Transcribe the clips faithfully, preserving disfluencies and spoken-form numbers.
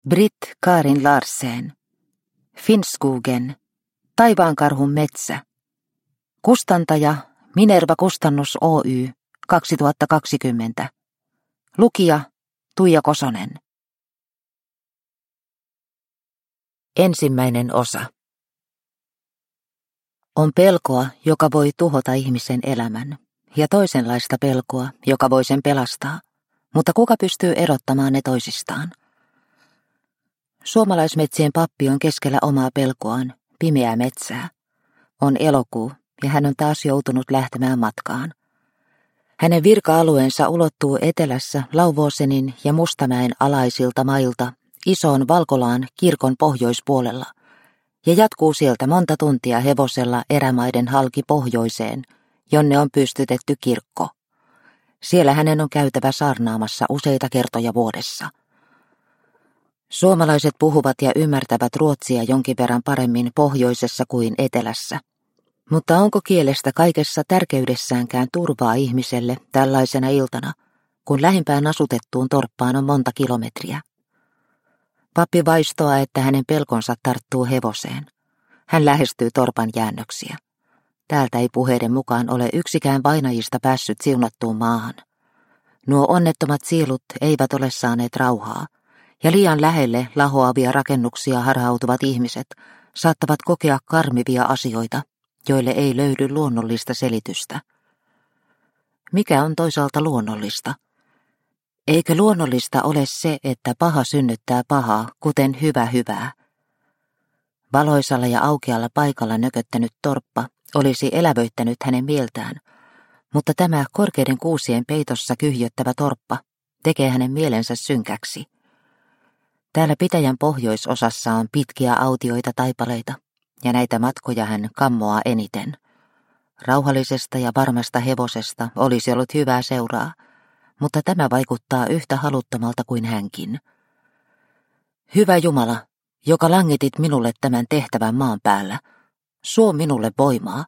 Britt Karin Larsen. Finnskogen. Taivaankarhun metsä. Kustantaja Minerva Kustannus Oy kaksituhattakaksikymmentä. Lukija Tuija Kosonen. Ensimmäinen osa. On pelkoa, joka voi tuhota ihmisen elämän, ja toisenlaista pelkoa, joka voi sen pelastaa, mutta kuka pystyy erottamaan ne toisistaan? Suomalaismetsien pappi on keskellä omaa pelkoaan, pimeää metsää. On elokuu, ja hän on taas joutunut lähtemään matkaan. Hänen virka-alueensa ulottuu etelässä Lauvosenin ja Mustamäen alaisilta mailta isoon Valkolaan kirkon pohjoispuolella, ja jatkuu sieltä monta tuntia hevosella erämaiden halki pohjoiseen, jonne on pystytetty kirkko. Siellä hänen on käytävä saarnaamassa useita kertoja vuodessa. Suomalaiset puhuvat ja ymmärtävät ruotsia jonkin verran paremmin pohjoisessa kuin etelässä. Mutta onko kielestä kaikessa tärkeydessäänkään turvaa ihmiselle tällaisena iltana, kun lähimpään asutettuun torppaan on monta kilometriä? Pappi vaistoaa, että hänen pelkonsa tarttuu hevoseen. Hän lähestyy torpan jäännöksiä. Täältä ei puheiden mukaan ole yksikään vainajista päässyt siunattuun maahan. Nuo onnettomat siilut eivät ole saaneet rauhaa, ja liian lähelle lahoavia rakennuksia harhautuvat ihmiset saattavat kokea karmivia asioita, joille ei löydy luonnollista selitystä. Mikä on toisaalta luonnollista? Eikö luonnollista ole se, että paha synnyttää pahaa, kuten hyvä hyvää? Valoisalla ja aukealla paikalla nököttänyt torppa olisi elävöittänyt hänen mieltään, mutta tämä korkeiden kuusien peitossa kyhjöttävä torppa tekee hänen mielensä synkäksi. Täällä pitäjän pohjoisosassa on pitkiä autioita taipaleita, ja näitä matkoja hän kammoaa eniten. Rauhallisesta ja varmasta hevosesta olisi ollut hyvää seuraa, mutta tämä vaikuttaa yhtä haluttomalta kuin hänkin. Hyvä Jumala, joka langitit minulle tämän tehtävän maan päällä, suo minulle voimaa.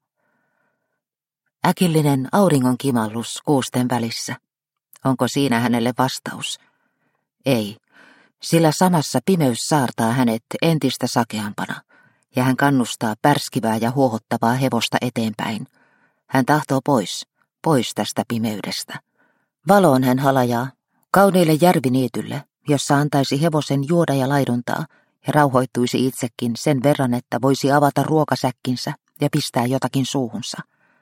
Äkillinen auringon kimallus kuusten välissä. Onko siinä hänelle vastaus? Ei, sillä samassa pimeys saartaa hänet entistä sakeampana, ja hän kannustaa pärskivää ja huohottavaa hevosta eteenpäin. Hän tahtoo pois, pois tästä pimeydestä. Valoon hän halajaa, kauniille järviniitylle, jossa antaisi hevosen juoda ja laiduntaa, ja rauhoittuisi itsekin sen verran, että voisi avata ruokasäkkinsä ja pistää jotakin suuhunsa.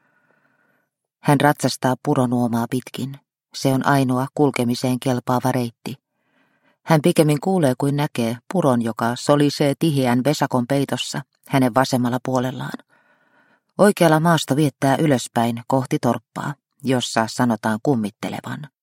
Hän ratsastaa puronuomaa pitkin. Se on ainoa kulkemiseen kelpaava reitti. Hän pikemmin kuulee kuin näkee puron, joka solisee tiheän vesakon peitossa hänen vasemmalla puolellaan. Oikealla maasto viettää ylöspäin kohti torppaa, jossa sanotaan kummittelevan.